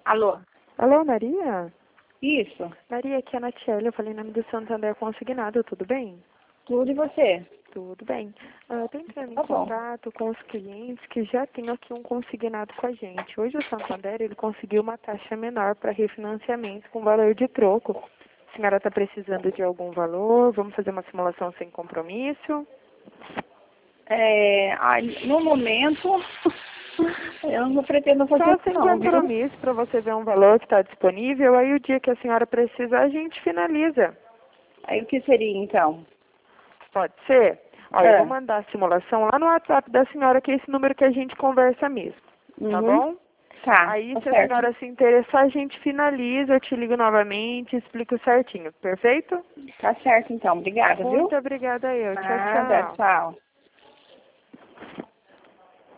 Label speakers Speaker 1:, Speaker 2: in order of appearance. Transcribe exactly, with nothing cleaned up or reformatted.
Speaker 1: Alô?
Speaker 2: Alô, Maria?
Speaker 1: Isso.
Speaker 2: Maria, aqui é a Natiele, eu falei em nome do Santander Consignado, tudo bem?
Speaker 1: Tudo e você?
Speaker 2: Tudo bem. Ah, eu tô entrando em
Speaker 1: Tá bom.
Speaker 2: contato com os clientes que já têm aqui um consignado com a gente. Hoje o Santander, ele conseguiu uma taxa menor para refinanciamento com valor de troco. A senhora está precisando de algum valor? Vamos fazer uma simulação sem compromisso?
Speaker 1: É, ai, no momento, eu não pretendo fazer
Speaker 2: Só
Speaker 1: isso
Speaker 2: sem
Speaker 1: não, viu?
Speaker 2: compromisso para você ver um valor que está disponível. Aí o dia que a senhora precisar, a gente finaliza.
Speaker 1: Aí o que seria então?
Speaker 2: Pode ser? Olha, eu
Speaker 1: É.
Speaker 2: vou mandar a simulação lá no WhatsApp da senhora, que é esse número que a gente conversa mesmo. Tá
Speaker 1: Uhum.
Speaker 2: bom?
Speaker 1: Tá,
Speaker 2: Aí,
Speaker 1: tá
Speaker 2: se a
Speaker 1: certo.
Speaker 2: senhora se interessar, a gente finaliza, eu te ligo novamente, explico certinho. Perfeito?
Speaker 1: Tá certo então, obrigada, viu?
Speaker 2: Muito obrigada eu. Tchau,
Speaker 1: Nada,
Speaker 2: tchau.
Speaker 1: tchau.